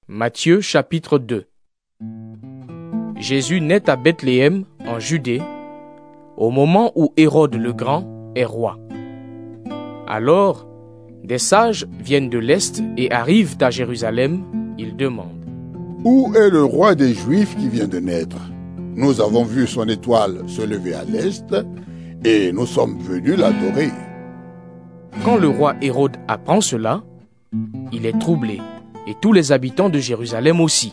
Matthieu chapitre 2. Jésus naît à Bethléem, en Judée, au moment où Hérode le Grand est roi. Alors, des sages viennent de l'Est et arrivent à Jérusalem. Ils demandent: Où est le roi des Juifs qui vient de naître? Nous avons vu son étoile se lever à l'Est et nous sommes venus l'adorer. Quand le roi Hérode apprend cela, il est troublé, et tous les habitants de Jérusalem aussi.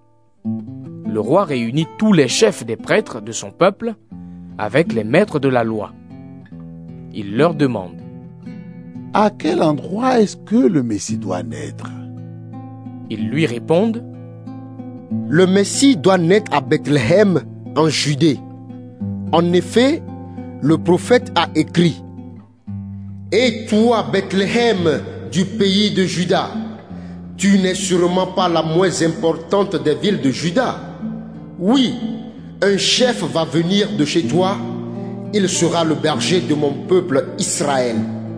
Le roi réunit tous les chefs des prêtres de son peuple avec les maîtres de la loi. Il leur demande: À quel endroit est-ce que le Messie doit naître? Ils lui répondent: Le Messie doit naître à Bethléem, en Judée. En effet, le prophète a écrit: Et toi, Bethléem, du pays de Juda, tu n'es sûrement pas la moins importante des villes de Juda. Oui, un chef va venir de chez toi, il sera le berger de mon peuple Israël.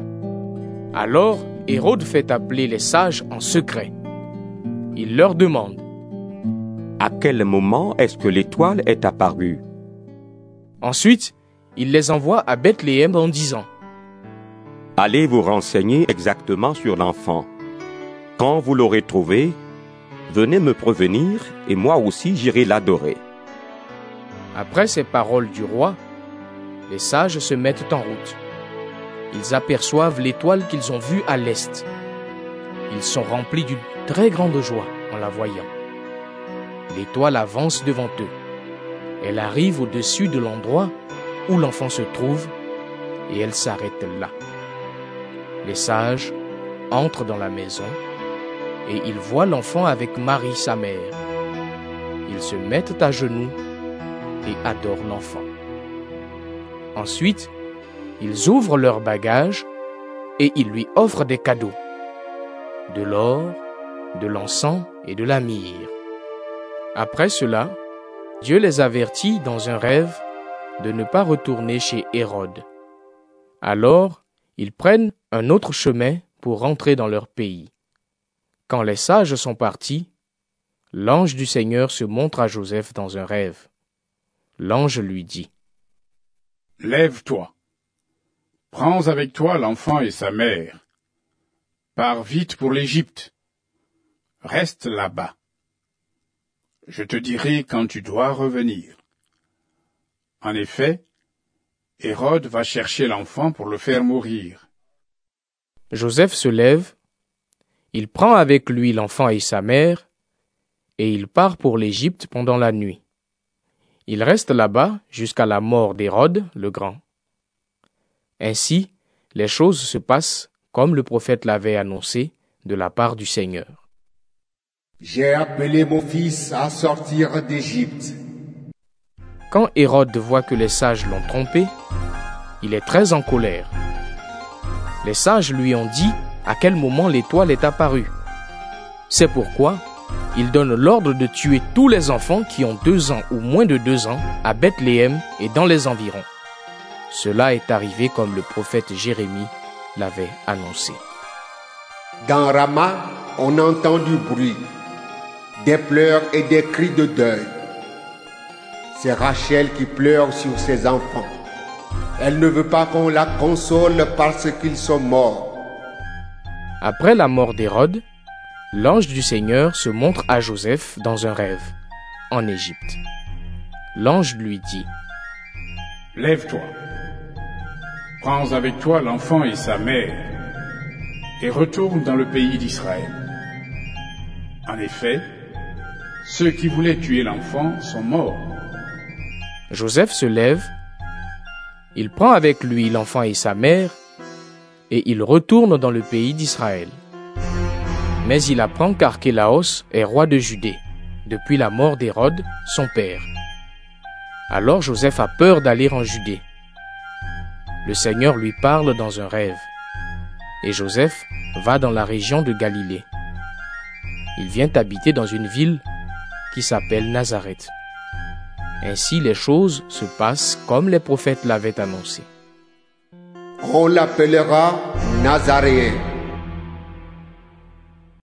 Alors Hérode fait appeler les sages en secret. Il leur demande: À quel moment est-ce que l'étoile est apparue? Ensuite, il les envoie à Bethléem en disant: Allez vous renseigner exactement sur l'enfant. Quand vous l'aurez trouvé, venez me prévenir et moi aussi j'irai l'adorer. Après ces paroles du roi, les sages se mettent en route. Ils aperçoivent l'étoile qu'ils ont vue à l'est. Ils sont remplis d'une très grande joie en la voyant. L'étoile avance devant eux. Elle arrive au-dessus de l'endroit où l'enfant se trouve et elle s'arrête là. Les sages entrent dans la maison et ils voient l'enfant avec Marie, sa mère. Ils se mettent à genoux et adorent l'enfant. Ensuite, ils ouvrent leurs bagages et ils lui offrent des cadeaux: de l'or, de l'encens et de la myrrhe. Après cela, Dieu les avertit dans un rêve de ne pas retourner chez Hérode. Alors, ils prennent un autre chemin pour rentrer dans leur pays. Quand les sages sont partis, l'ange du Seigneur se montre à Joseph dans un rêve. L'ange lui dit: Lève-toi, prends avec toi l'enfant et sa mère. Pars vite pour l'Égypte. Reste là-bas. Je te dirai quand tu dois revenir. En effet, Hérode va chercher l'enfant pour le faire mourir. Joseph se lève, il prend avec lui l'enfant et sa mère, et il part pour l'Égypte pendant la nuit. Il reste là-bas jusqu'à la mort d'Hérode le Grand. Ainsi, les choses se passent comme le prophète l'avait annoncé de la part du Seigneur. J'ai appelé mon fils à sortir d'Égypte. Quand Hérode voit que les sages l'ont trompé, il est très en colère. Les sages lui ont dit à quel moment l'étoile est apparue. C'est pourquoi il donne l'ordre de tuer tous les enfants qui ont 2 ans ou moins de 2 ans à Bethléem et dans les environs. Cela est arrivé comme le prophète Jérémie l'avait annoncé. Dans Rama, on entend du bruit, des pleurs et des cris de deuil. C'est Rachel qui pleure sur ses enfants. Elle ne veut pas qu'on la console parce qu'ils sont morts. Après la mort d'Hérode, l'ange du Seigneur se montre à Joseph dans un rêve, en Égypte. L'ange lui dit: Lève-toi, prends avec toi l'enfant et sa mère, et retourne dans le pays d'Israël. En effet, ceux qui voulaient tuer l'enfant sont morts. Joseph se lève, il prend avec lui l'enfant et sa mère, et il retourne dans le pays d'Israël. Mais il apprend qu'Archélaos est roi de Judée, depuis la mort d'Hérode, son père. Alors Joseph a peur d'aller en Judée. Le Seigneur lui parle dans un rêve, et Joseph va dans la région de Galilée. Il vient habiter dans une ville qui s'appelle Nazareth. Ainsi les choses se passent comme les prophètes l'avaient annoncé. On l'appellera Nazaréen.